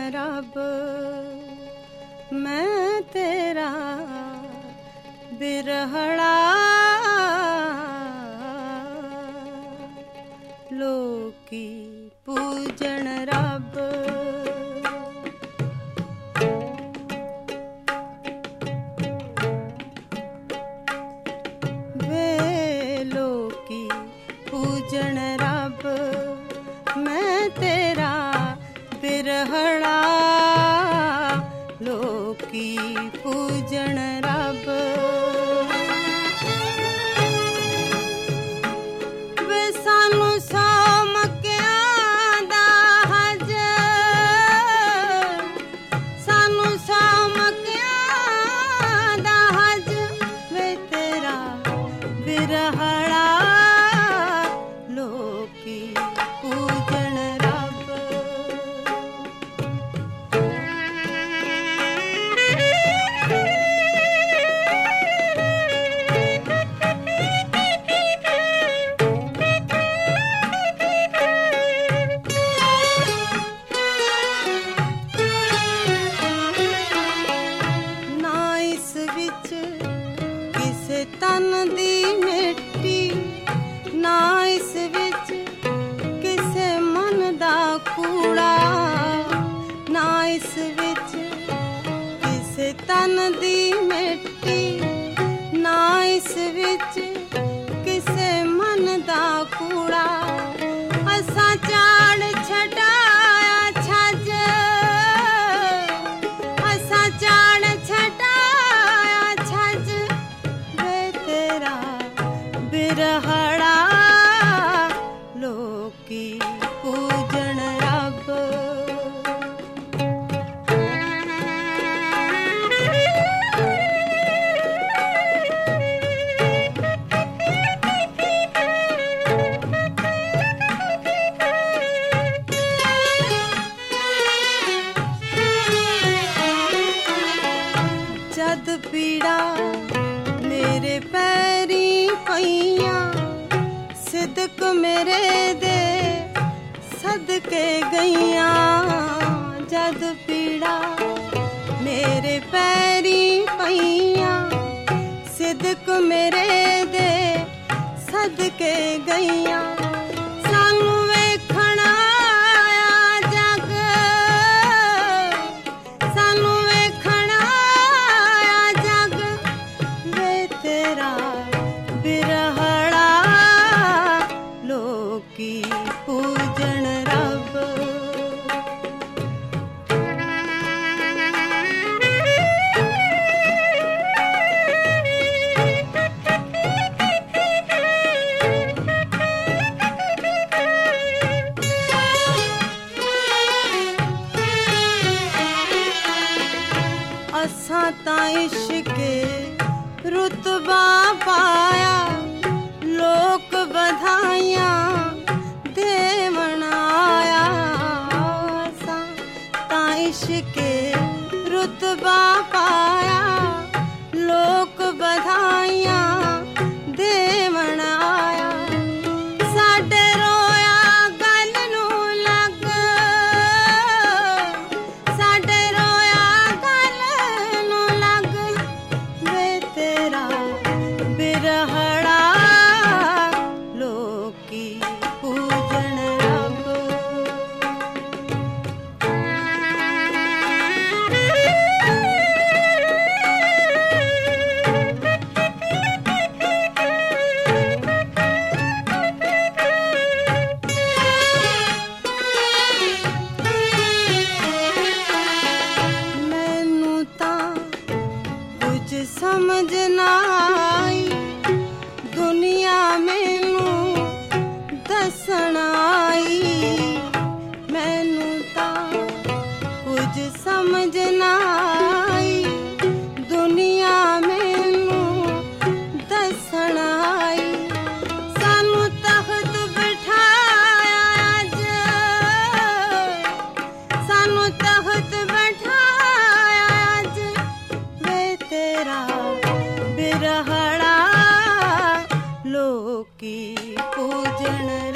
रब मैं तेरा बिरहड़ा लोकी पूजन रब वे लोकी पूजन रब मैं तेरा बिरहड़ा लोकी पूजन रब वे सानू सौमकियां दा हज सानू सौमकियां दा हज वे तेरा बिरहड़ा लोकी पूजन रब ना इस विच किसे तन दी मिट्टी ना इस विच किसे मन दा कूड़ा ना इस विच किसे तन दी मिट्टी ना इस विच किसे मन दा कूड़ा असां चाड़ छटाया छज असां चाड़ छटाया छज वे तेरा बिरहड़ा लोकी पूजन रब जद पीड़ा मेरे पैरी पईयां सिदक मेरे दे सदके गईयां जद पीड़ा मेरे पैरी पईयां सिदक मेरे दे सदके गईयां सानू वेखण आया जग सानू वेखण आया जग वे तेरा बिरहड़ा लोकी पूजन रब असां तां इश्के रुतबा पाया लोक बधाइयां देवण आया असां तां इश्के रुतबा पाया लोक बधाइयां देवण आया साडे रोया गल नूं लग साडे रोया गल नूं लग वे तेरा बिरहड़ा लोकी पूजन रब मैनू तां कुछ समझ ना आई दुनिया मैनू दसण आई मैनू तां कुछ समझ ना आई दुनिया मैनू दसण आई सानू तख्त बिठाया अज सानू तख्त बिठाया अज वे तेरा बिरहड़ा लोकी पूजन